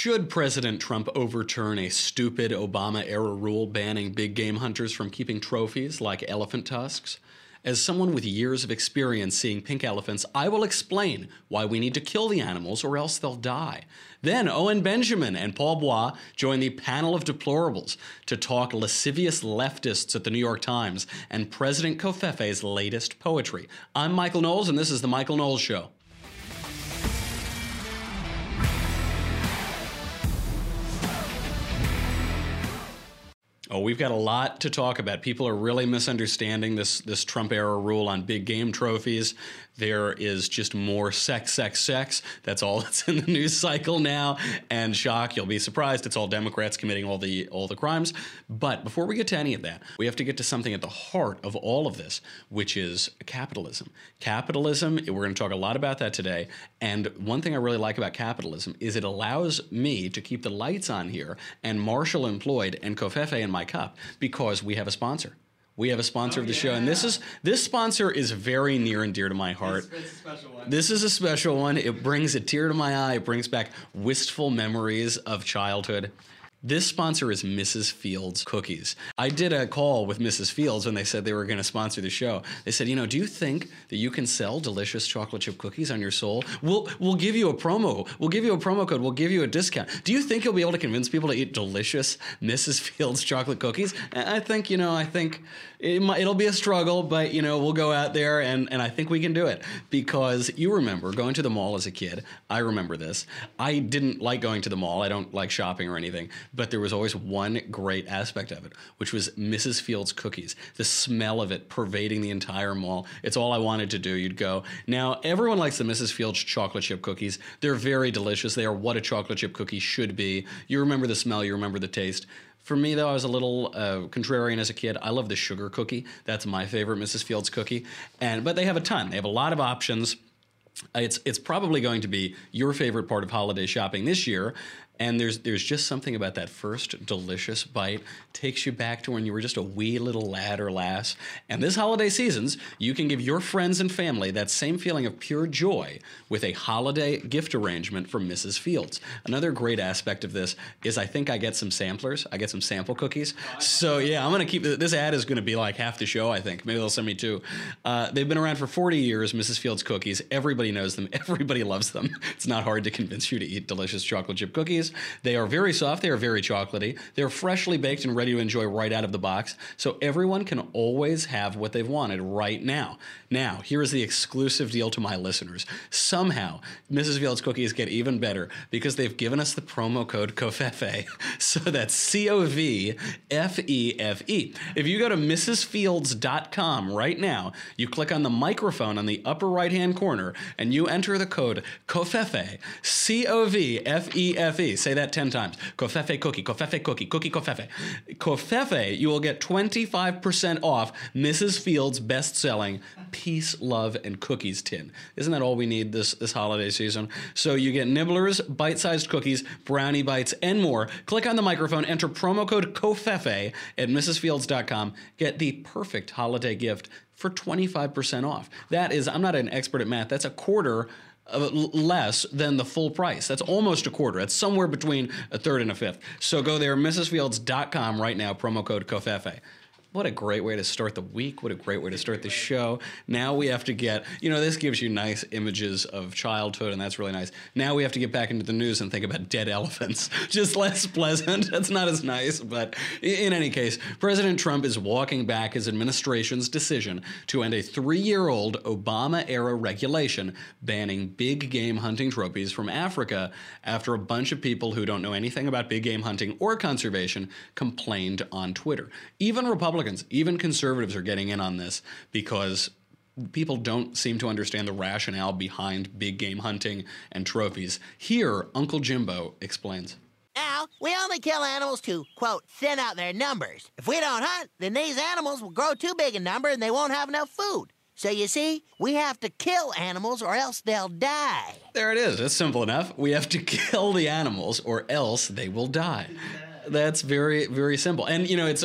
Should President Trump overturn a stupid Obama-era rule banning big game hunters from keeping trophies like elephant tusks? As someone with years of experience seeing pink elephants, I will explain why we need to kill the animals or else they'll die. Then Owen Benjamin and Paul Bois join the panel of deplorables to talk lascivious leftists at the New York Times and President Covfefe's latest poetry. I'm Michael Knowles, and this is The Michael Knowles Show. Oh, we've got a lot to talk about. People are really misunderstanding this Trump-era rule on big game trophies. There is just more sex. That's all that's in the news cycle now. And shock, you'll be surprised, it's all Democrats committing all the crimes. But before we get to any of that, we have to get to something at the heart of all of this, which is capitalism. Capitalism, we're going to talk a lot about that today. And one thing I really like about capitalism is it allows me to keep the lights on here and Marshall employed and Covfefe in my cup because we have a sponsor. We have a sponsor of the show, and this sponsor is very near and dear to my heart. It's a special one. This is a special one. It brings a tear to my eye. It brings back wistful memories of childhood. This sponsor is Mrs. Fields Cookies. I did a call with Mrs. Fields when they said they were going to sponsor the show. They said, do you think that you can sell delicious chocolate chip cookies on your soul? We'll give you a promo. We'll give you a promo code. We'll give you a discount. Do you think you'll be able to convince people to eat delicious Mrs. Fields chocolate cookies? I think it'll be a struggle, but we'll go out there and I think we can do it because you remember going to the mall as a kid. I remember this. I didn't like going to the mall. I don't like shopping or anything. But there was always one great aspect of it, which was Mrs. Fields cookies. The smell of it pervading the entire mall. It's all I wanted to do. You'd go. Now, everyone likes the Mrs. Fields chocolate chip cookies. They're very delicious. They are what a chocolate chip cookie should be. You remember the smell. You remember the taste. For me, though, I was a little contrarian as a kid. I love the sugar cookie. That's my favorite Mrs. Fields cookie. But they have a ton. They have a lot of options. It's probably going to be your favorite part of holiday shopping this year. And there's just something about that first delicious bite takes you back to when you were just a wee little lad or lass. And this holiday seasons, you can give your friends and family that same feeling of pure joy with a holiday gift arrangement from Mrs. Fields. Another great aspect of this is I think I get some samplers. I get some sample cookies. So yeah, I'm going to keep this ad is going to be like half the show, I think. Maybe they'll send me two. They've been around for 40 years, Mrs. Fields cookies. Everybody knows them. Everybody loves them. It's not hard to convince you to eat delicious chocolate chip cookies. They are very soft. They are very chocolatey. They're freshly baked and ready to enjoy right out of the box. So everyone can always have what they've wanted right now. Now, here is the exclusive deal to my listeners. Somehow, Mrs. Fields cookies get even better because they've given us the promo code COVFEFE. So that's COVFEFE. If you go to mrsfields.com right now, you click on the microphone on the upper right-hand corner, and you enter the code COVFEFE, COVFEFE. Say that 10 times. Covfefe cookie, Covfefe cookie, cookie Covfefe. Covfefe, you will get 25% off Mrs. Fields' best-selling Peace, Love, and Cookies tin. Isn't that all we need this holiday season? So you get nibblers, bite-sized cookies, brownie bites, and more. Click on the microphone, enter promo code COVFEFE at mrsfields.com. Get the perfect holiday gift for 25% off. That is, I'm not an expert at math, that's a quarter less than the full price. That's almost a quarter. That's somewhere between a third and a fifth. So go there, mrsfields.com right now, promo code COVFEFE. What a great way to start the week. What a great way to start the show. Now we have to get, this gives you nice images of childhood, and that's really nice. Now we have to get back into the news and think about dead elephants. Just less pleasant. That's not as nice, but in any case, President Trump is walking back his administration's decision to end a 3-year-old Obama-era regulation banning big game hunting trophies from Africa after a bunch of people who don't know anything about big game hunting or conservation complained on Twitter. Even Republicans, even conservatives are getting in on this because people don't seem to understand the rationale behind big game hunting and trophies. Here, Uncle Jimbo explains. Now, we only kill animals to, quote, thin out their numbers. If we don't hunt, then these animals will grow too big a number and they won't have enough food. So you see, we have to kill animals or else they'll die. There it is. It's simple enough. We have to kill the animals or else they will die. That's very, very simple. And, it's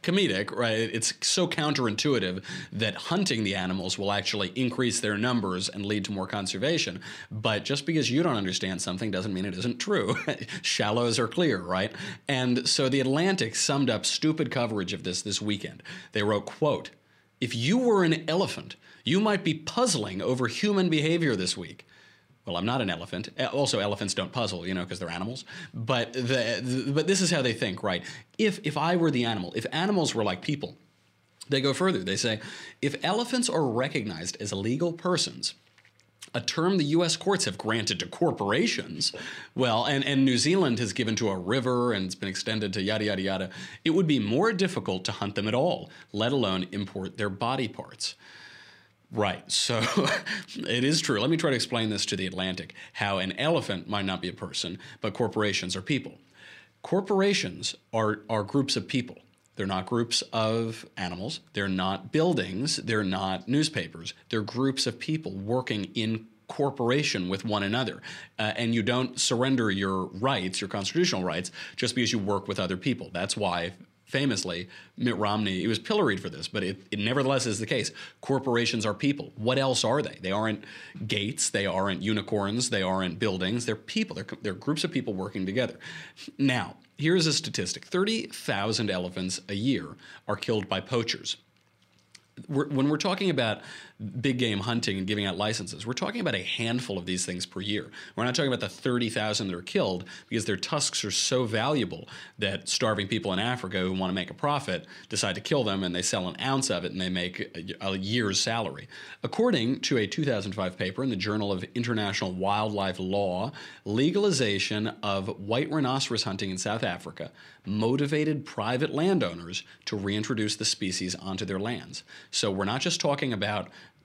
comedic, right? It's so counterintuitive that hunting the animals will actually increase their numbers and lead to more conservation. But just because you don't understand something doesn't mean it isn't true. Shallows are clear, right? And so the Atlantic summed up stupid coverage of this weekend. They wrote, quote, "If you were an elephant, you might be puzzling over human behavior this week." Well, I'm not an elephant. Also, elephants don't puzzle, because they're animals. But but this is how they think, right? If I were the animal, if animals were like people, they go further. They say, if elephants are recognized as legal persons, a term the U.S. courts have granted to corporations, well, and New Zealand has given to a river and it's been extended to yada, yada, yada, it would be more difficult to hunt them at all, let alone import their body parts. Right, so it is true. Let me try to explain this to the Atlantic, how an elephant might not be a person, but corporations are people. Corporations are groups of people. They're not groups of animals. They're not buildings. They're not newspapers. They're groups of people working in corporation with one another. And you don't surrender your rights, your constitutional rights, just because you work with other people. That's why, famously, Mitt Romney, he was pilloried for this, but it nevertheless is the case. Corporations are people. What else are they? They aren't gates. They aren't unicorns. They aren't buildings. They're people. They're groups of people working together. Now, here's a statistic. 30,000 elephants a year are killed by poachers. When we're talking about big game hunting and giving out licenses, we're talking about a handful of these things per year. We're not talking about the 30,000 that are killed because their tusks are so valuable that starving people in Africa who want to make a profit decide to kill them, and they sell an ounce of it and they make a year's salary. According to a 2005 paper in the Journal of International Wildlife Law, legalization of white rhinoceros hunting in South Africa motivated private landowners to reintroduce the species onto their lands. So we're not just talking about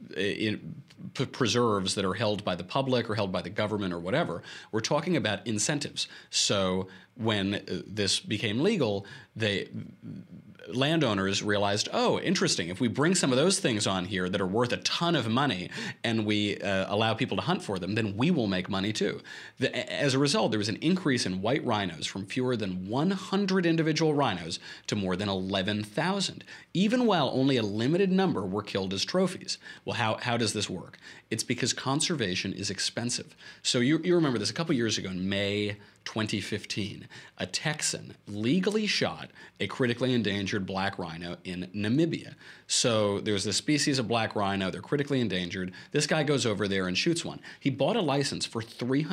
preserves that are held by the public or held by the government or whatever. We're talking about incentives. So when this became legal, landowners realized, oh, interesting, if we bring some of those things on here that are worth a ton of money and we allow people to hunt for them, then we will make money too. As a result, there was an increase in white rhinos from fewer than 100 individual rhinos to more than 11,000, even while only a limited number were killed as trophies. Well, how does this work? It's because conservation is expensive. So you remember this a couple years ago in May 2015, a Texan legally shot a critically endangered black rhino in Namibia. So there's this species of black rhino, they're critically endangered. This guy goes over there and shoots one. He bought a license for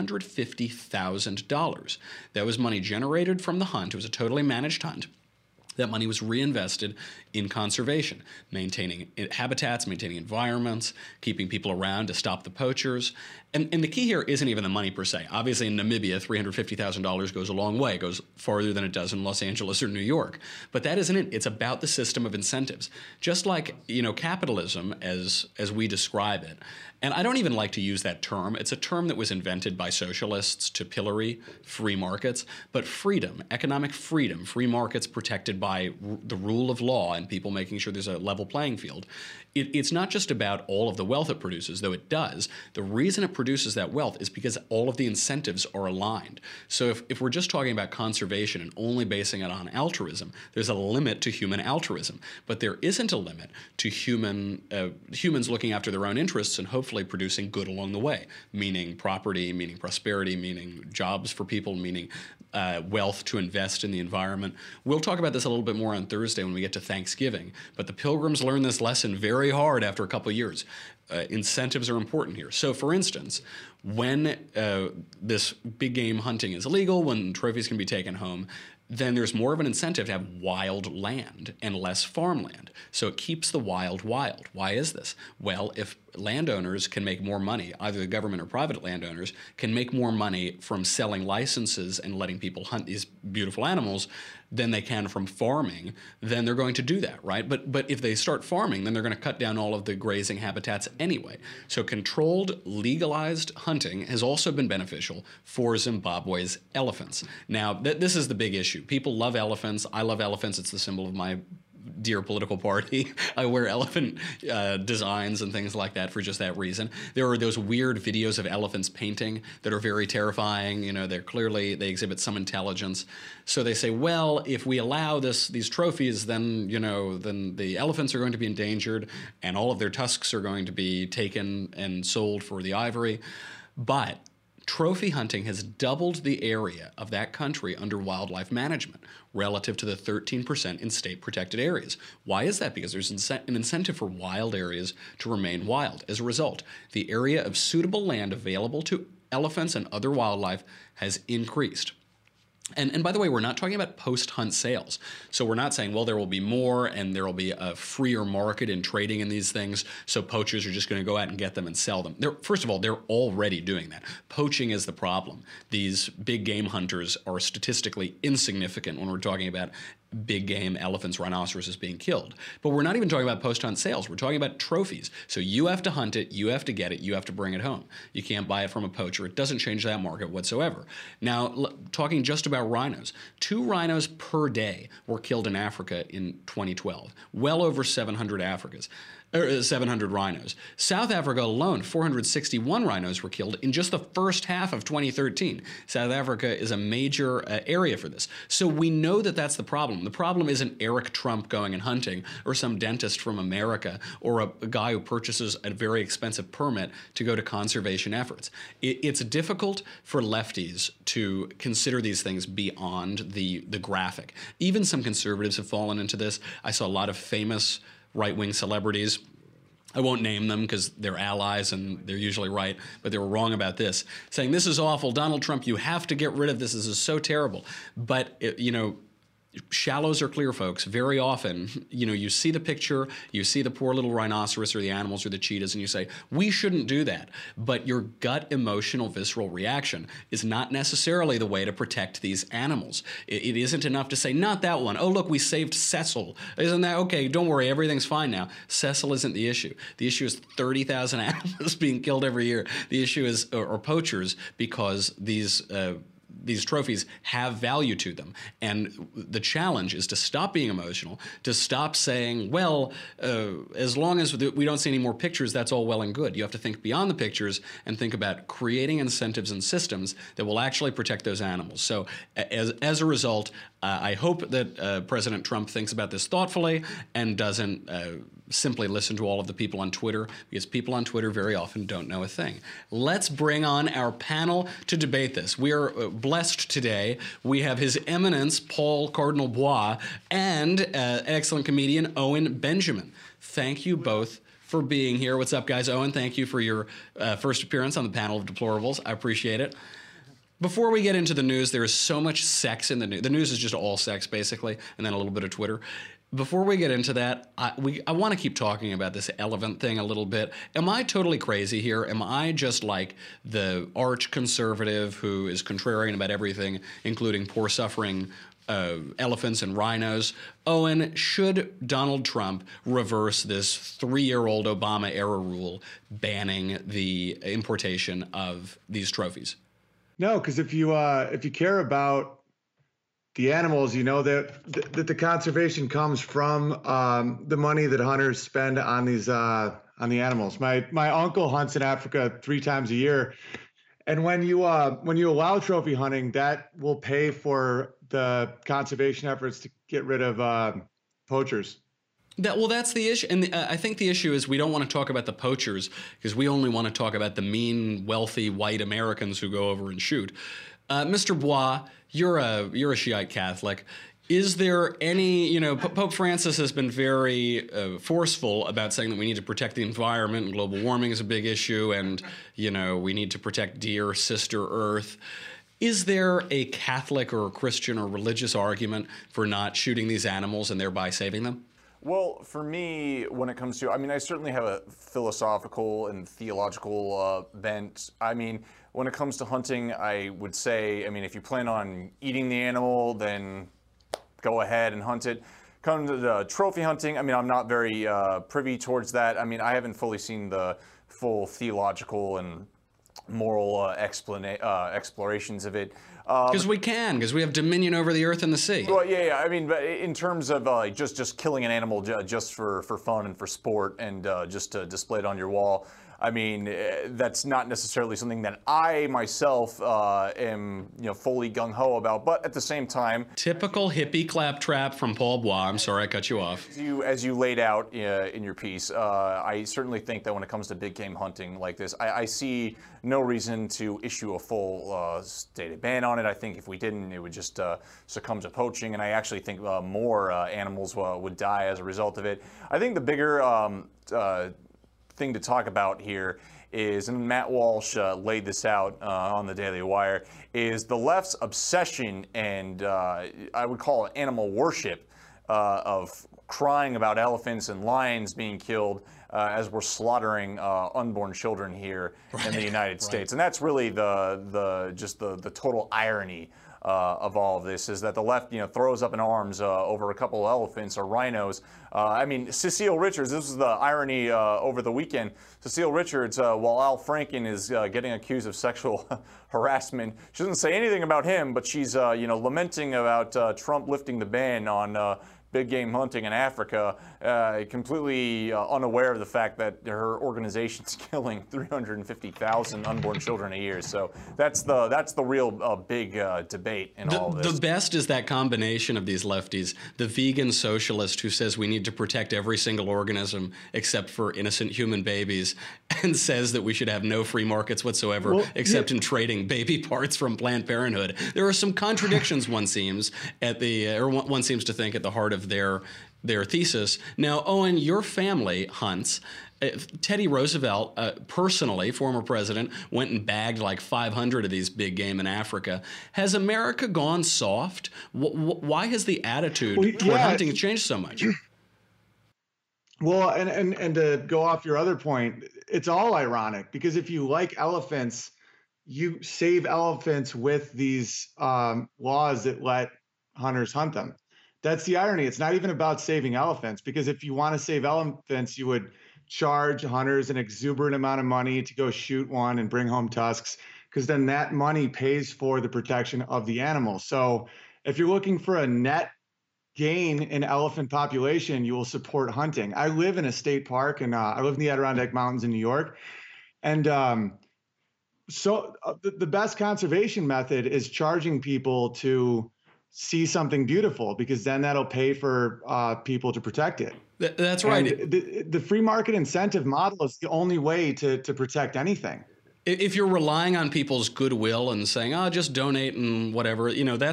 $350,000. That was money generated from the hunt. It was a totally managed hunt. That money was reinvested in conservation, maintaining habitats, maintaining environments, keeping people around to stop the poachers. And the key here isn't even the money per se. Obviously, in Namibia, $350,000 goes a long way. It goes farther than it does in Los Angeles or New York. But that isn't it. It's about the system of incentives. Just like, capitalism as we describe it. And I don't even like to use that term. It's a term that was invented by socialists to pillory free markets. But freedom, economic freedom, free markets protected by the rule of law and people making sure there's a level playing field. It's not just about all of the wealth it produces, though it does. The reason it produces that wealth is because all of the incentives are aligned. So if we're just talking about conservation and only basing it on altruism, there's a limit to human altruism. But there isn't a limit to humans looking after their own interests and hopefully producing good along the way, meaning property, meaning prosperity, meaning jobs for people, meaning wealth to invest in the environment. We'll talk about this a little bit more on Thursday when we get to Thanksgiving, but the Pilgrims learned this lesson very hard after a couple of years. Incentives are important here. So, for instance, when this big game hunting is illegal, when trophies can be taken home, then there's more of an incentive to have wild land and less farmland. So it keeps the wild wild. Why is this? Well, if landowners can make more money, either the government or private landowners can make more money from selling licenses and letting people hunt these beautiful animals than they can from farming, then they're going to do that, right? But if they start farming, then they're going to cut down all of the grazing habitats anyway. So controlled, legalized hunting has also been beneficial for Zimbabwe's elephants. Now, this is the big issue. People love elephants. I love elephants. It's the symbol of my dear political party. I wear elephant designs and things like that for just that reason. There are those weird videos of elephants painting that are very terrifying. You know, they exhibit some intelligence. So they say, well, if we allow these trophies, then then the elephants are going to be endangered, and all of their tusks are going to be taken and sold for the ivory. But trophy hunting has doubled the area of that country under wildlife management relative to the 13% in state protected areas. Why is that? Because there's an incentive for wild areas to remain wild. As a result, the area of suitable land available to elephants and other wildlife has increased. And by the way, we're not talking about post-hunt sales. So we're not saying, well, there will be more and there will be a freer market in trading in these things, so poachers are just going to go out and get them and sell them. First of all, they're already doing that. Poaching is the problem. These big game hunters are statistically insignificant when we're talking about big game, elephants, rhinoceroses being killed. But we're not even talking about post-hunt sales. We're talking about trophies. So you have to hunt it, you have to get it, you have to bring it home. You can't buy it from a poacher. It doesn't change that market whatsoever. Now, talking just about rhinos, 2 rhinos per day were killed in Africa in 2012. Well over 700 rhinos. South Africa alone, 461 rhinos were killed in just the first half of 2013. South Africa is a major area for this. So we know that that's the problem. The problem isn't Eric Trump going and hunting, or some dentist from America, or a guy who purchases a very expensive permit to go to conservation efforts. It's difficult for lefties to consider these things beyond the graphic. Even some conservatives have fallen into this. I saw a lot of famous right-wing celebrities. I won't name them because they're allies and they're usually right, but they were wrong about this, saying this is awful, Donald Trump, you have to get rid of this is so terrible. But, shallows are clear, folks. Very often, you see the picture, you see the poor little rhinoceros or the animals or the cheetahs, and you say, we shouldn't do that. But your gut emotional visceral reaction is not necessarily the way to protect these animals. It isn't enough to say, not that one. Oh, look, we saved Cecil. Isn't that okay? Don't worry, everything's fine now. Cecil isn't the issue. The issue is 30,000 animals being killed every year. The issue is, or poachers, because these trophies have value to them. And the challenge is to stop being emotional, to stop saying, well, as long as we don't see any more pictures, that's all well and good. You have to think beyond the pictures and think about creating incentives and systems that will actually protect those animals. So as a result, I hope that President Trump thinks about this thoughtfully and doesn't simply listen to all of the people on Twitter, because people on Twitter very often don't know a thing. Let's bring on our panel to debate this. We are blessed today. We have His Eminence, Paul Cardinal Bois, and excellent comedian Owen Benjamin. Thank you both for being here. What's up, guys? Owen, thank you for your first appearance on the panel of Deplorables. I appreciate it. Before we get into the news, there is so much sex in the news. The news is just all sex, basically, and then a little bit of Twitter. Before we get into that, I want to keep talking about this elephant thing a little bit. Am I totally crazy here? Am I just like the arch conservative who is contrarian about everything, including poor suffering elephants and rhinos? Owen, should Donald Trump reverse this 3-year-old Obama-era rule banning the importation of these trophies? No, because if you care about the animals, you know that the conservation comes from the money that hunters spend on these on the animals. My uncle hunts in Africa 3 times a year, and when you allow trophy hunting, that will pay for the conservation efforts to get rid of poachers. That's the issue. And I think the issue is we don't want to talk about the poachers because we only want to talk about the mean, wealthy, white Americans who go over and shoot. Mr. Bois, you're a Shiite Catholic. Is there any, Pope Francis has been very forceful about saying that we need to protect the environment and global warming is a big issue and, we need to protect dear sister Earth. Is there a Catholic or a Christian or religious argument for not shooting these animals and thereby saving them? Well, for me, when it comes to, I certainly have a philosophical and theological bent. When it comes to hunting, I would say, if you plan on eating the animal, then go ahead and hunt it. Come to the trophy hunting, I'm not very privy towards that. I haven't fully seen the full theological and moral explorations of it. Because we can, because we have dominion over the earth and the sea. Well, yeah. I mean, but in terms of just killing an animal just for fun and for sport and just to display it on your wall, I mean, that's not necessarily something that I myself am, fully gung-ho about. But at the same time, typical hippie claptrap from Paul Bois. I'm sorry I cut you off. As you laid out in your piece, I certainly think that when it comes to big game hunting like this, I see no reason to issue a full stated ban on it. I think if we didn't, it would just succumb to poaching, and I actually think more animals would die as a result of it. I think the bigger thing to talk about here is, and Matt Walsh laid this out on the Daily Wire, is the left's obsession and I would call it animal worship of crying about elephants and lions being killed as we're slaughtering unborn children here in the United States. And that's really the total irony of all of this, is that the left, throws up in arms over a couple of elephants or rhinos. I mean, Cecile Richards, this was the irony over the weekend. Cecile Richards, while Al Franken is getting accused of sexual harassment, she doesn't say anything about him, but she's, lamenting about Trump lifting the ban on big game hunting in Africa, completely unaware of the fact that her organization's killing 350,000 unborn children a year. So that's the real big debate in all of this. The best is that combination of these lefties, the vegan socialist who says we need to protect every single organism except for innocent human babies, and says that we should have no free markets whatsoever except in trading baby parts from Planned Parenthood. There are some contradictions, one seems to think, at the heart of their thesis. Now, Owen, your family hunts. Teddy Roosevelt, personally, former president, went and bagged like 500 of these big game in Africa. Has America gone soft? Why has the attitude toward hunting changed so much? Well, and to go off your other point, it's all ironic, because if you like elephants, you save elephants with these laws that let hunters hunt them. That's the irony. It's not even about saving elephants, because if you want to save elephants, you would charge hunters an exuberant amount of money to go shoot one and bring home tusks, because then that money pays for the protection of the animal. So if you're looking for a net gain in elephant population, you will support hunting. I live in a state park, and I live in the Adirondack Mountains in New York. And so the best conservation method is charging people to see something beautiful, because then that'll pay for people to protect it. That's right. And the free market incentive model is the only way to protect anything. If you're relying on people's goodwill and saying, "Oh, just donate and whatever,"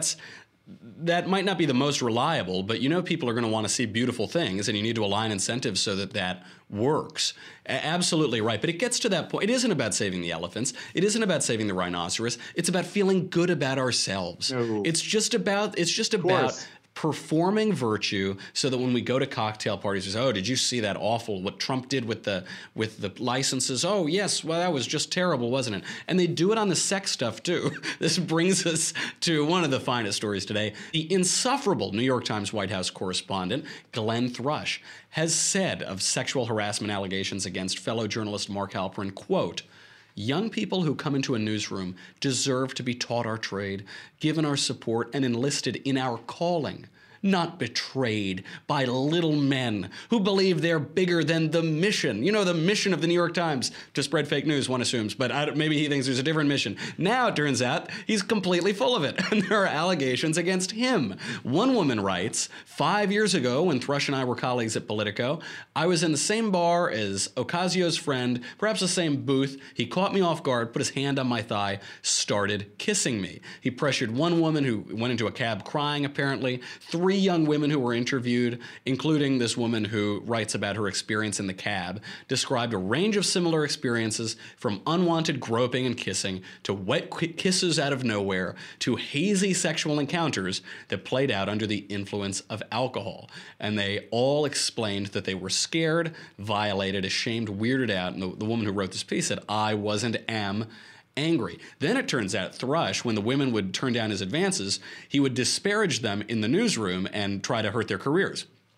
that might not be the most reliable, but people are going to want to see beautiful things, and you need to align incentives so that works. Absolutely right. But it gets to that point. It isn't about saving the elephants. It isn't about saving the rhinoceros. It's about feeling good about ourselves. No. It's just about performing virtue, so that when we go to cocktail parties, we say, "Oh, did you see that awful what Trump did with the licenses? Oh, yes, well, that was just terrible, wasn't it?" And they do it on the sex stuff too. This brings us to one of the finest stories today. The insufferable New York Times White House correspondent Glenn Thrush has said of sexual harassment allegations against fellow journalist Mark Halperin, quote, "Young people who come into a newsroom deserve to be taught our trade, given our support, and enlisted in our calling, not betrayed by little men who believe they're bigger than the mission." The mission of the New York Times, to spread fake news, one assumes, but maybe he thinks there's a different mission. Now it turns out he's completely full of it, and there are allegations against him. One woman writes, 5 years ago, when Thrush and I were colleagues at Politico, I was in the same bar as Ocasio's friend, perhaps the same booth. He caught me off guard, put his hand on my thigh, started kissing me. He pressured one woman who went into a cab crying, apparently. 3 young women who were interviewed, including this woman who writes about her experience in the cab, described a range of similar experiences, from unwanted groping and kissing to wet kisses out of nowhere to hazy sexual encounters that played out under the influence of alcohol. And they all explained that they were scared, violated, ashamed, weirded out. And the woman who wrote this piece said, "I was and am angry." Then it turns out Thrush, when the women would turn down his advances, he would disparage them in the newsroom and try to hurt their careers.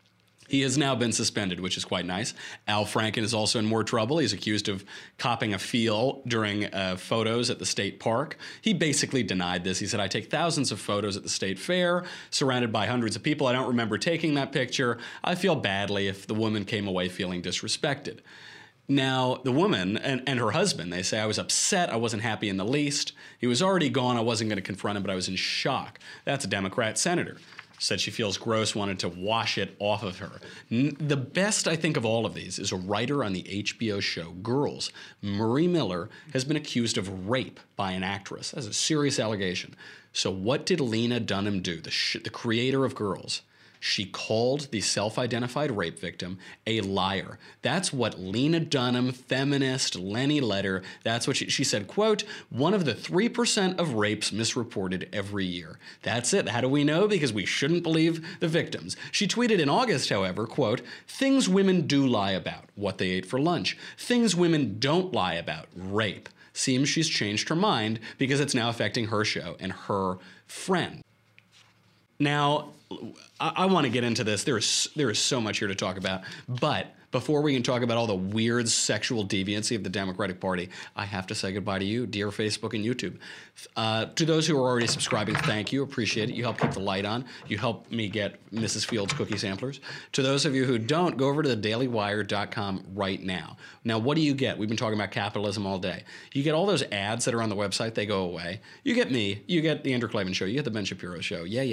He has now been suspended, which is quite nice. Al Franken is also in more trouble. He's accused of copping a feel during photos at the state park. He basically denied this. He said, I take thousands of photos at the state fair, surrounded by hundreds of people. I don't remember taking that picture. I feel badly if the woman came away feeling disrespected. Now, the woman and her husband, they say, I was upset. I wasn't happy in the least. He was already gone. I wasn't going to confront him, but I was in shock. That's a Democrat senator. Said she feels gross, wanted to wash it off of her. The best, I think, of all of these is a writer on the HBO show Girls. Marie Miller has been accused of rape by an actress. That's a serious allegation. So what did Lena Dunham do, the creator of Girls? She called the self-identified rape victim a liar. That's what Lena Dunham, feminist, Lenny Letter, that's what she said, quote, one of the 3% of rapes misreported every year. That's it. How do we know? Because we shouldn't believe the victims. She tweeted in August, however, quote, things women do lie about, what they ate for lunch. Things women don't lie about, rape. Seems she's changed her mind because it's now affecting her show and her friend. Now, I want to get into this. There is so much here to talk about. But before we can talk about all the weird sexual deviancy of the Democratic Party, I have to say goodbye to you, dear Facebook and YouTube. To those who are already subscribing, thank you. Appreciate it. You help keep the light on. You help me get Mrs. Fields cookie samplers. To those of you who don't, go over to thedailywire.com right now. Now, what do you get? We've been talking about capitalism all day. You get all those ads that are on the website. They go away. You get me. You get the Andrew Klavan Show. You get the Ben Shapiro Show. Yeah.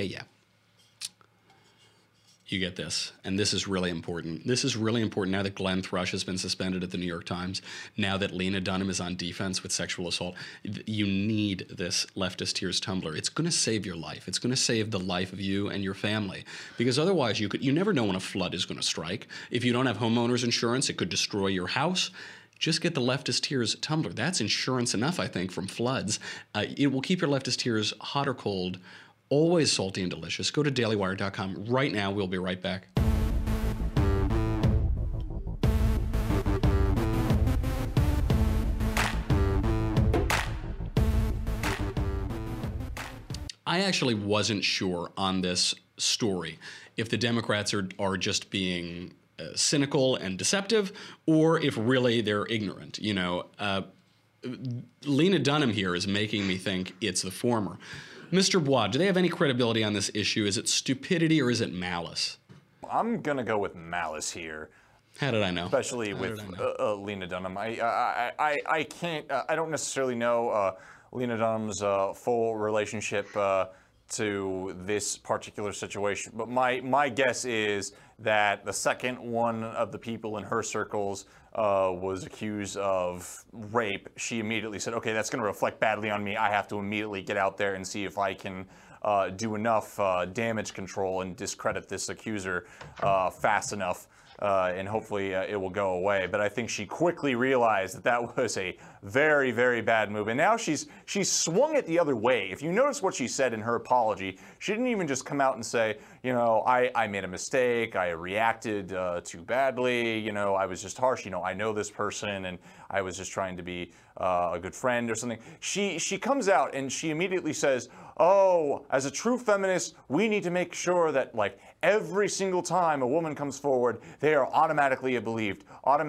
You get this, and this is really important. This is really important now that Glenn Thrush has been suspended at the New York Times, now that Lena Dunham is on defense with sexual assault. You need this Leftist Tears Tumblr. It's going to save your life. It's going to save the life of you and your family, because otherwise you never know when a flood is going to strike. If you don't have homeowners insurance, it could destroy your house. Just get the Leftist Tears Tumblr. That's insurance enough, I think, from floods. It will keep your Leftist Tears hot or cold, always salty and delicious. Go to dailywire.com right now. We'll be right back. I actually wasn't sure on this story if the Democrats are just being cynical and deceptive, or if really they're ignorant. You know, Lena Dunham here is making me think it's the former. Mr. Bois, do they have any credibility on this issue? Is it stupidity or is it malice? I'm going to go with malice here. How did I know? Especially with Lena Dunham. I can't, I don't necessarily know Lena Dunham's full relationship to this particular situation, but my guess is that the second one of the people in her circles was accused of rape, she immediately said, okay, that's going to reflect badly on me. I have to immediately get out there and see if I can do enough damage control and discredit this accuser fast enough. And hopefully it will go away. But I think she quickly realized that that was a very, very bad move. And now she's swung it the other way. If you notice what she said in her apology, she didn't even just come out and say, you know, I made a mistake, I reacted too badly, you know, I was just harsh, you know, I know this person and I was just trying to be a good friend or something. She comes out and she immediately says, oh, as a true feminist, we need to make sure that, like, every single time a woman comes forward, they are automatically believed.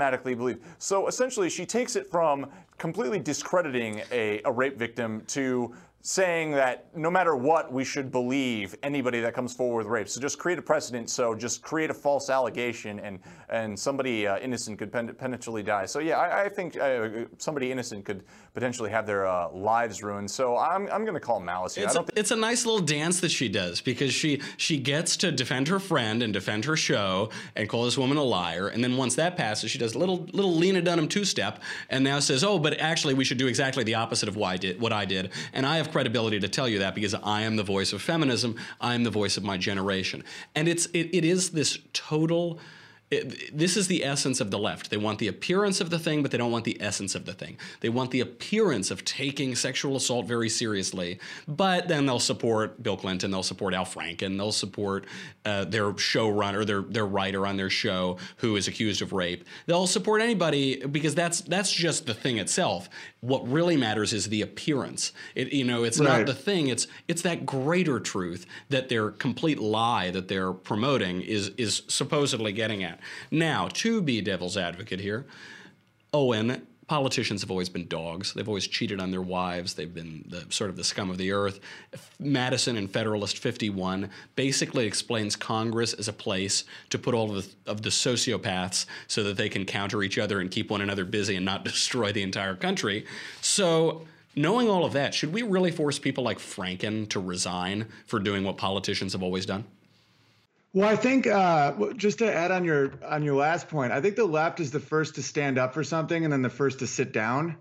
So essentially, she takes it from completely discrediting a rape victim to saying that no matter what, we should believe anybody that comes forward with rape. So just create a precedent. So just create a false allegation, and somebody innocent could potentially die. So yeah, I think somebody innocent could potentially have their lives ruined. So I'm going to call malice here. It's a nice little dance that she does, because she gets to defend her friend and defend her show and call this woman a liar. And then once that passes, she does a little Lena Dunham two-step and now says, oh, but actually we should do exactly the opposite of what I did. And I have credibility to tell you that because I am the voice of feminism. I am the voice of my generation. And it is this total This is the essence of the left. They want the appearance of the thing, but they don't want the essence of the thing. They want the appearance of taking sexual assault very seriously, but then they'll support Bill Clinton, they'll support Al Franken, they'll support their showrunner, their writer on their show who is accused of rape. They'll support anybody because that's just the thing itself. What really matters is the appearance. It's not the thing. It's that greater truth that their complete lie that they're promoting is supposedly getting at. Now, to be devil's advocate here, Owen, politicians have always been dogs. They've always cheated on their wives. They've been the scum of the earth. Madison in Federalist 51 basically explains Congress as a place to put all of the sociopaths so that they can counter each other and keep one another busy and not destroy the entire country. So, knowing all of that, should we really force people like Franken to resign for doing what politicians have always done? Well, I think just to add on your last point, I think the left is the first to stand up for something and then the first to sit down.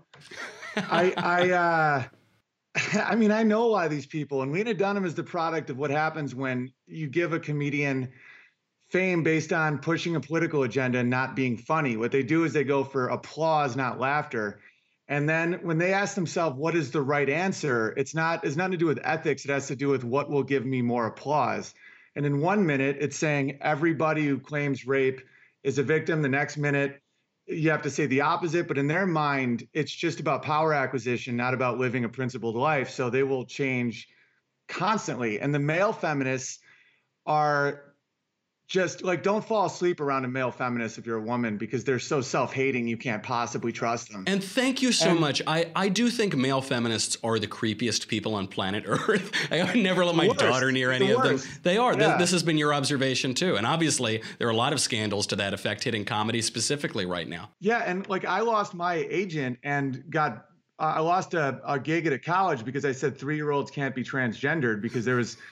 I mean, I know a lot of these people, and Lena Dunham is the product of what happens when you give a comedian fame based on pushing a political agenda and not being funny. What they do is they go for applause, not laughter. And then when they ask themselves, what is the right answer? It's nothing to do with ethics. It has to do with what will give me more applause. And in 1 minute, it's saying everybody who claims rape is a victim. The next minute, you have to say the opposite. But in their mind, it's just about power acquisition, not about living a principled life. So they will change constantly. And the male feminists are just like, don't fall asleep around a male feminist if you're a woman, because they're so self-hating you can't possibly trust them. And thank you so much. I do think male feminists are the creepiest people on planet Earth. I would never let my daughter near any of them. They are. Yeah. This has been your observation too. And obviously there are a lot of scandals to that effect hitting comedy specifically right now. Yeah, and like I lost my agent and I lost a gig at a college because I said 3-year-olds can't be transgendered because there was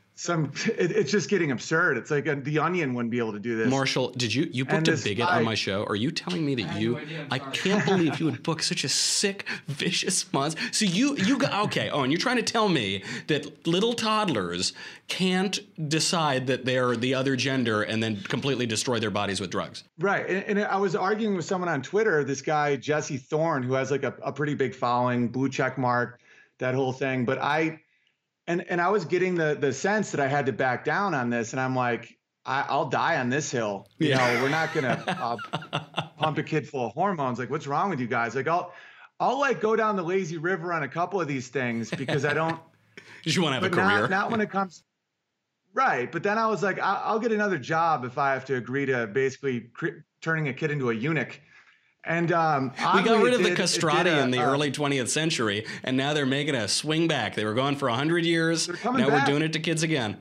it's just getting absurd. It's like The Onion wouldn't be able to do this. Marshall, did you booked a bigot on my show? Are you telling me that I can't believe you would book such a sick, vicious monster. So you got, okay. Oh, and you're trying to tell me that little toddlers can't decide that they're the other gender and then completely destroy their bodies with drugs. Right. And I was arguing with someone on Twitter, this guy, Jesse Thorne, who has like a pretty big following, blue check mark, that whole thing. But I was getting the sense that I had to back down on this. And I'm like, I'll die on this hill. You know, we're not going to pump a kid full of hormones. Like, what's wrong with you guys? Like, I'll like go down the lazy river on a couple of these things because I don't. You want to have a career. Not when it comes. Right. But then I was like, I'll get another job if I have to agree to basically turning a kid into a eunuch. And we got rid of the castrati in the early 20th century, and now they're making a swing back. They were going for 100 years. Now we're doing it to kids again.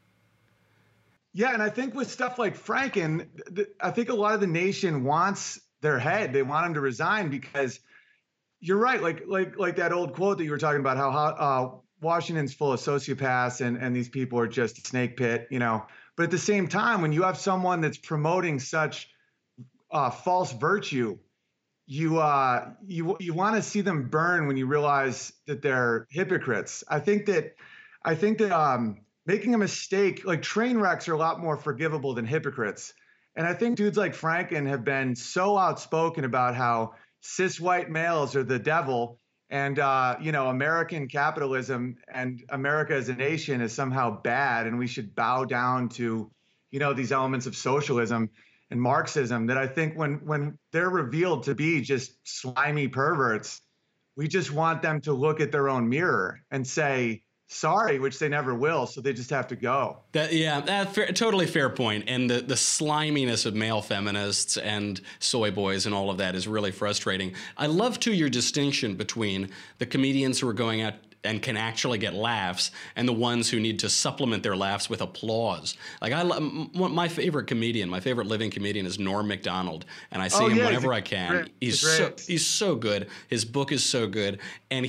Yeah, and I think with stuff like Franken, I think a lot of the nation wants their head. They want him to resign because you're right. Like that old quote that you were talking about, how Washington's full of sociopaths and these people are just a snake pit, you know. But at the same time, when you have someone that's promoting such false virtue, you want to see them burn when you realize that they're hypocrites. I think that making a mistake, like train wrecks, are a lot more forgivable than hypocrites. And I think dudes like Franken have been so outspoken about how cis white males are the devil, and American capitalism and America as a nation is somehow bad, and we should bow down to, these elements of socialism and Marxism, that I think when they're revealed to be just slimy perverts, we just want them to look at their own mirror and say sorry, which they never will, so they just have to go. Totally fair point. And the sliminess of male feminists and soy boys and all of that is really frustrating. I love, too, your distinction between the comedians who are going out and can actually get laughs, and the ones who need to supplement their laughs with applause. Like my favorite comedian, my favorite living comedian is Norm Macdonald, and I see him whenever I can. He's so good. His book is so good, and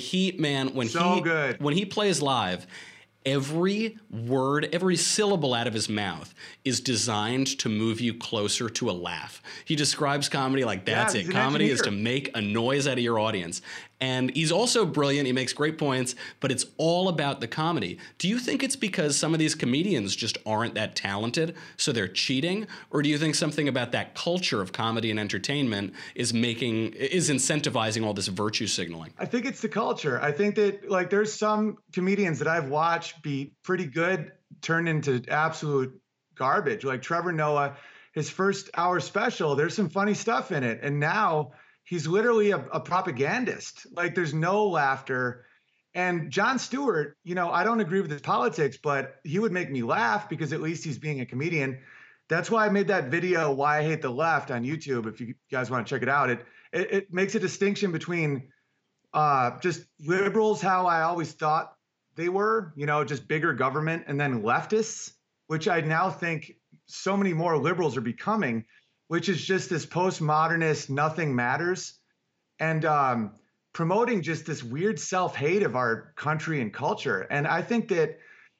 when he plays live, every word, every syllable out of his mouth is designed to move you closer to a laugh. He describes comedy like that's it. Comedy is to make a noise out of your audience. And he's also brilliant. He makes great points, but it's all about the comedy. Do you think it's because some of these comedians just aren't that talented, so they're cheating? Or do you think something about that culture of comedy and entertainment is incentivizing all this virtue signaling? I think it's the culture. I think that like there's some comedians that I've watched be pretty good turned into absolute garbage. Like Trevor Noah, his first hour special, there's some funny stuff in it. And now he's literally a propagandist. Like there's no laughter. And Jon Stewart, you know, I don't agree with his politics, but he would make me laugh because at least he's being a comedian. That's why I made that video, Why I Hate the Left, on YouTube. If you guys want to check it out, it makes a distinction between just liberals, how I always thought they were, you know, just bigger government, and then leftists, which I now think so many more liberals are becoming, which is just this postmodernist, nothing matters, and promoting just this weird self-hate of our country and culture. And I think that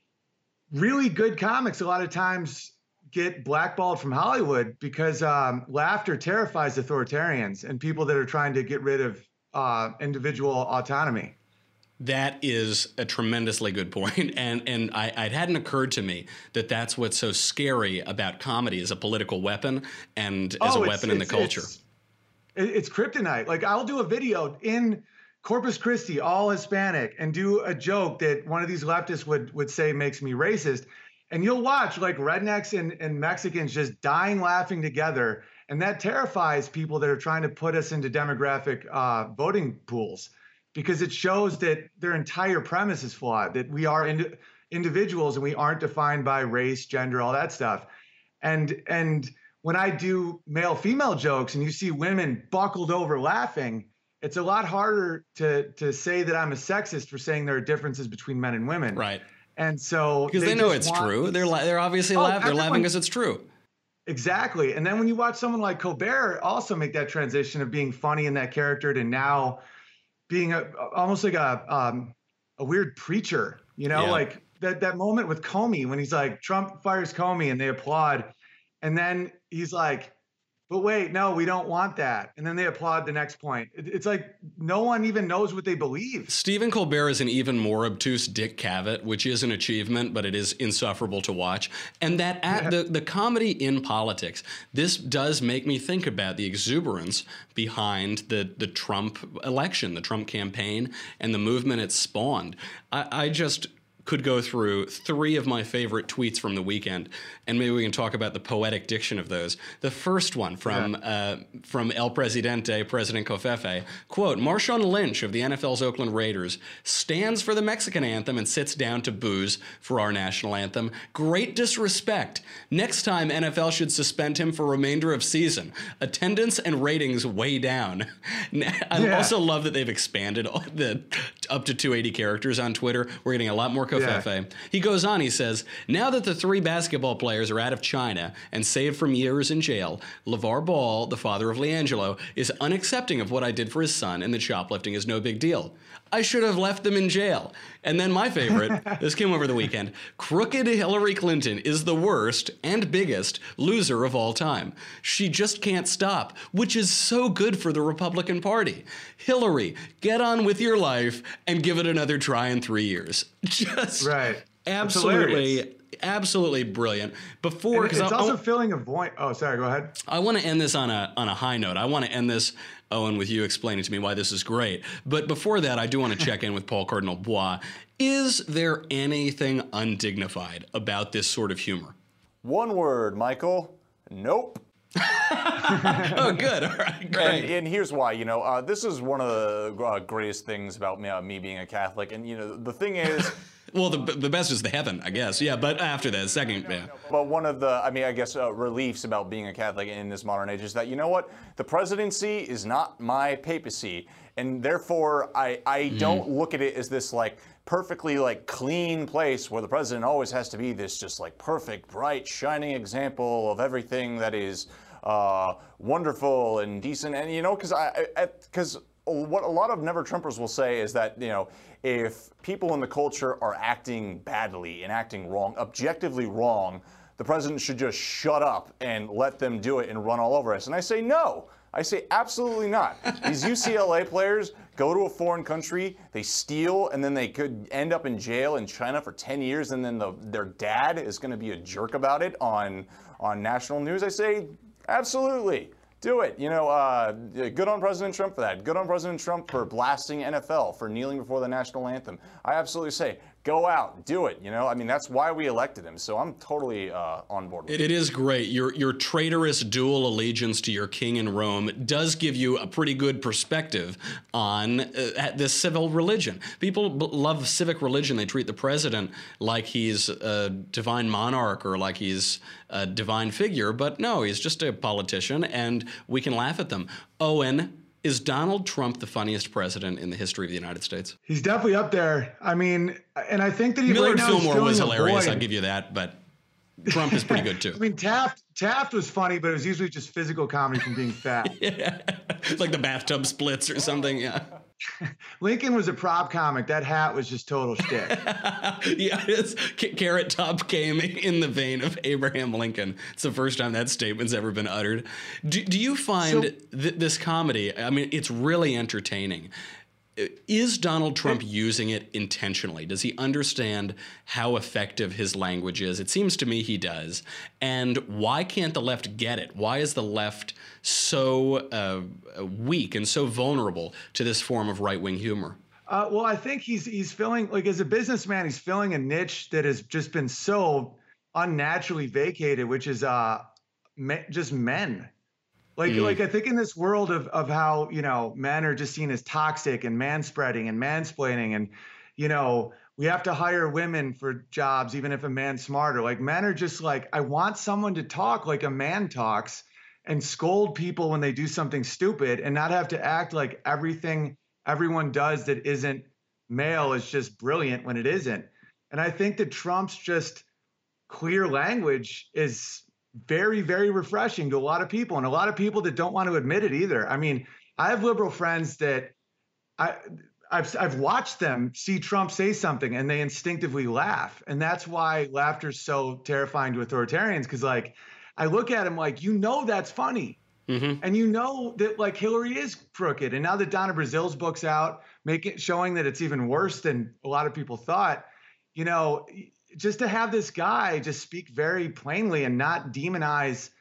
really good comics a lot of times get blackballed from Hollywood because laughter terrifies authoritarians and people that are trying to get rid of individual autonomy. That is a tremendously good point. And it hadn't occurred to me that that's what's so scary about comedy as a political weapon and as a weapon in the culture. It's kryptonite. Like I'll do a video in Corpus Christi, all Hispanic, and do a joke that one of these leftists would say makes me racist. And you'll watch like rednecks and Mexicans just dying laughing together. And that terrifies people that are trying to put us into demographic voting pools, because it shows that their entire premise is flawed, that we are individuals and we aren't defined by race, gender, all that stuff. And when I do male-female jokes and you see women buckled over laughing, it's a lot harder to say that I'm a sexist for saying there are differences between men and women. Right. And so because they know it's true. They're obviously laughing. They're laughing because it's true. Exactly. And then when you watch someone like Colbert also make that transition of being funny in that character to now being almost like a weird preacher, you know, like that moment with Comey when he's like, Trump fires Comey and they applaud. And then he's like, but wait, no, we don't want that. And then they applaud the next point. It's like no one even knows what they believe. Stephen Colbert is an even more obtuse Dick Cavett, which is an achievement, but it is insufferable to watch. And that the comedy in politics, this does make me think about the exuberance behind the Trump election, the Trump campaign, and the movement it spawned. I just could go through 3 of my favorite tweets from the weekend, and maybe we can talk about the poetic diction of those. The first one from El Presidente, President Covfefe, quote, Marshawn Lynch of the NFL's Oakland Raiders stands for the Mexican anthem and sits down to booze for our national anthem. Great disrespect. Next time, NFL should suspend him for remainder of season. Attendance and ratings way down. I also love that they've expanded up to 280 characters on Twitter. We're getting a lot more Covfefe. He goes on, he says, now that the 3 basketball players are out of China and saved from years in jail, LeVar Ball, the father of LiAngelo, is unaccepting of what I did for his son, and that shoplifting is no big deal. I should have left them in jail. And then my favorite, this came over the weekend, crooked Hillary Clinton is the worst and biggest loser of all time. She just can't stop, which is so good for the Republican Party. Hillary, get on with your life and give it another try in 3 years. Just absolutely brilliant. Before, because it's also filling a void. Oh, sorry, go ahead. I want to end this on a high note. I want to end this, Owen, with you explaining to me why this is great. But before that, I do want to check in with Paul Cardinal Bois. Is there anything undignified about this sort of humor? One word, Michael. Nope. Oh, good. All right, great. And here's why. You know, this is one of the greatest things about me being a Catholic. And, you know, the thing is... Well, the best is the heaven, I guess. Yeah, but after that, second, But one of the, I guess, reliefs about being a Catholic in this modern age is that, you know what? The presidency is not my papacy. And therefore, I don't look at it as this, like, perfectly, like, clean place where the president always has to be this just, like, perfect, bright, shining example of everything that is wonderful and decent. And, you know, because what a lot of Never Trumpers will say is that, you know, if people in the culture are acting badly and acting wrong, objectively wrong, the president should just shut up and let them do it and run all over us. And I say no. I say absolutely not. These UCLA players go to a foreign country, they steal, and then they could end up in jail in China for 10 years, and then their dad is going to be a jerk about it on national news, I say, absolutely. Do it. Good on President Trump for that. Good on President Trump for blasting NFL, for kneeling before the national anthem. I absolutely say, go out, do it. That's why we elected him. So I'm totally on board with it. It is great. Your traitorous dual allegiance to your king in Rome does give you a pretty good perspective on this civil religion. People love civic religion. They treat the president like he's a divine monarch or like he's a divine figure. But no, he's just a politician, and we can laugh at them. Owen, is Donald Trump the funniest president in the history of the United States? He's definitely up there. I mean, and I think that he Millard right now Fillmore was filling a hilarious. void. I'll give you that, but Trump is pretty good too. I mean, Taft was funny, but it was usually just physical comedy from being fat. Yeah. Like the bathtub splits or something. Yeah. Lincoln was a prop comic. That hat was just total shtick. Yeah, his Carrot Top came in the vein of Abraham Lincoln. It's the first time that statement's ever been uttered. Do you find this comedy, I mean, it's really entertaining. Is Donald Trump using it intentionally? Does he understand how effective his language is? It seems to me he does. And why can't the left get it? Why is the left so weak and so vulnerable to this form of right-wing humor? Well, I think he's filling, like, as a businessman, he's filling a niche that has just been so unnaturally vacated, which is just men. Like I think in this world of how, men are just seen as toxic and manspreading and mansplaining, and, we have to hire women for jobs, even if a man's smarter. Like, men are just like, I want someone to talk like a man talks and scold people when they do something stupid and not have to act like everything everyone does that isn't male is just brilliant when it isn't. And I think that Trump's just clear language is very, very refreshing to a lot of people, and a lot of people that don't want to admit it either. I mean, I have liberal friends that I've watched them see Trump say something and they instinctively laugh. And that's why laughter is so terrifying to authoritarians, because, like, I look at him like, that's funny. Mm-hmm. And that, like, Hillary is crooked. And now that Donna Brazil's book's out, showing that it's even worse than a lot of people thought, just to have this guy just speak very plainly and not demonize,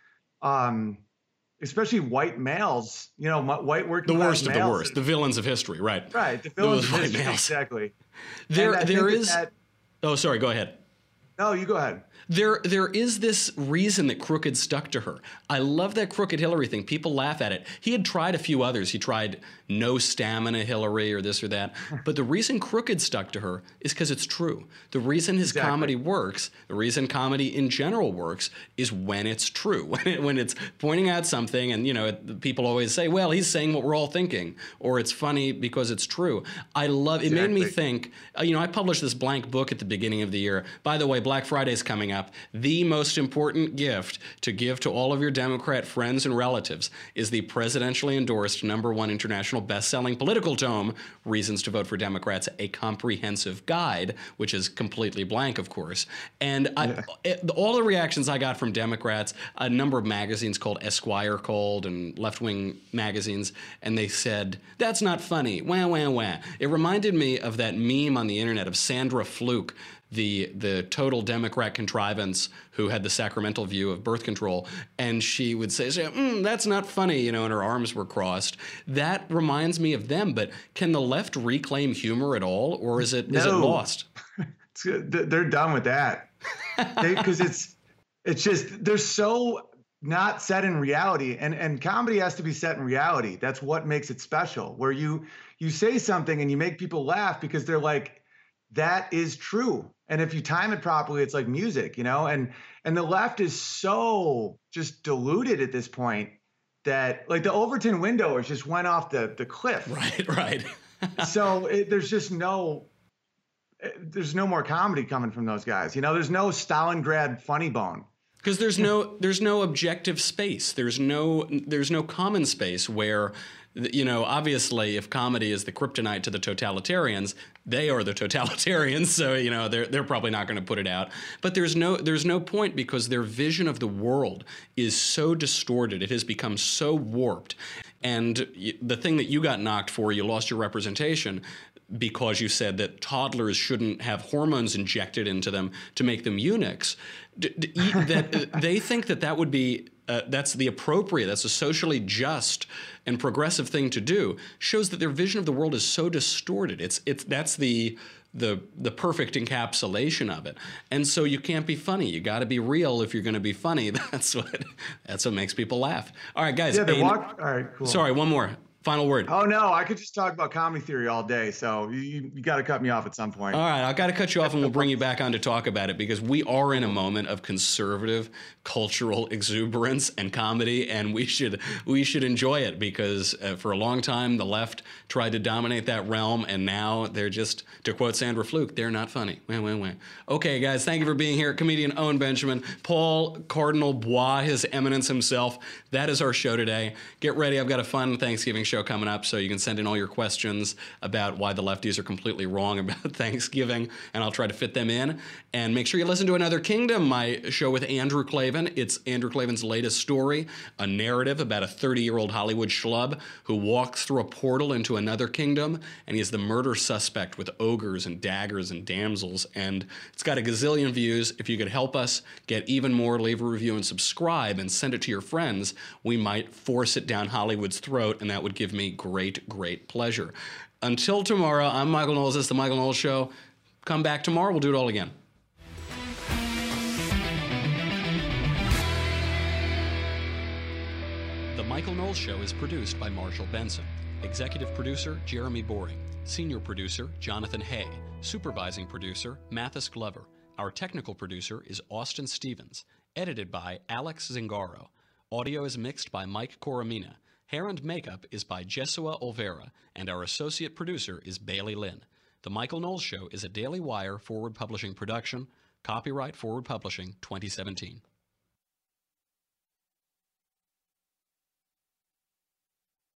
especially white males, white working class males. The worst of the worst, the villains of history, right? Right, the villains of history, exactly. There is. Oh, sorry. Go ahead. No, you go ahead. There is this reason that Crooked stuck to her. I love that Crooked Hillary thing. People laugh at it. He had tried a few others. He tried No Stamina Hillary or this or that. But the reason Crooked stuck to her is because it's true. The reason his comedy works, the reason comedy in general works, is when it's true. When it's pointing out something, and people always say, well, he's saying what we're all thinking, or it's funny because it's true. I love it. Made me think, I published this blank book at the beginning of the year. By the way, Black Friday's coming up. The most important gift to give to all of your Democrat friends and relatives is the presidentially endorsed #1 international best-selling political tome, Reasons to Vote for Democrats, a comprehensive guide, which is completely blank, of course. And all the reactions I got from Democrats, a number of magazines called Esquire called, and left-wing magazines, and they said, that's not funny, wah, wah, wah. It reminded me of that meme on the internet of Sandra Fluke, the total Democrat contrivance who had the sacramental view of birth control, and she would say, that's not funny, and her arms were crossed. That reminds me of them, but can the left reclaim humor at all, or is it lost? They're done with that. Because it's just, they're so not set in reality, and comedy has to be set in reality. That's what makes it special, where you say something and you make people laugh because they're like, that is true. And if you time it properly, it's like music, and the left is so just diluted at this point that, like, the Overton window just went off the cliff. Right. So there's no more comedy coming from those guys. There's no Stalingrad funny bone. Because there's no objective space. There's no common space where, obviously, if comedy is the kryptonite to the totalitarians, they are the totalitarians. So they're probably not going to put it out. But there's no point, because their vision of the world is so distorted. It has become so warped. And the thing that you got knocked for, you lost your representation because you said that toddlers shouldn't have hormones injected into them to make them eunuchs. That they think that would be that's the appropriate, that's a socially just and progressive thing to do, shows that their vision of the world is so distorted. That's the perfect encapsulation of it. And so you can't be funny. You got to be real if you're going to be funny. That's what makes people laugh. All right, guys. Yeah, all right, cool. Sorry, one more. Final word. Oh, no, I could just talk about comedy theory all day, so you got to cut me off at some point. All right, I've got to cut you off and we'll bring you back on to talk about it because we are in a moment of conservative cultural exuberance and comedy, and we should enjoy it because for a long time the left tried to dominate that realm, and now they're just, to quote Sandra Fluke, they're not funny. Okay, guys, thank you for being here. Comedian Owen Benjamin, Paul Cardinal Bois, His Eminence himself. That is our show today. Get ready. I've got a fun Thanksgiving show coming up, so you can send in all your questions about why the lefties are completely wrong about Thanksgiving, and I'll try to fit them in. And make sure you listen to Another Kingdom, my show with Andrew Klavan. It's Andrew Klavan's latest story, a narrative about a 30-year-old Hollywood schlub who walks through a portal into another kingdom, and he is the murder suspect with ogres and daggers and damsels, and it's got a gazillion views. If you could help us get even more, leave a review and subscribe and send it to your friends. We might force it down Hollywood's throat, and that would give me great pleasure. Until tomorrow, I'm Michael Knowles. This is The Michael Knowles Show. Come back tomorrow. We'll do it all again. The Michael Knowles Show is produced by Marshall Benson. Executive producer, Jeremy Boring. Senior producer, Jonathan Hay. Supervising producer, Mathis Glover. Our technical producer is Austin Stevens. Edited by Alex Zingaro. Audio is mixed by Mike Coromina. Hair and makeup is by Jesua Olvera, and our associate producer is Bailey Lynn. The Michael Knowles Show is a Daily Wire Forward Publishing production. Copyright Forward Publishing 2017.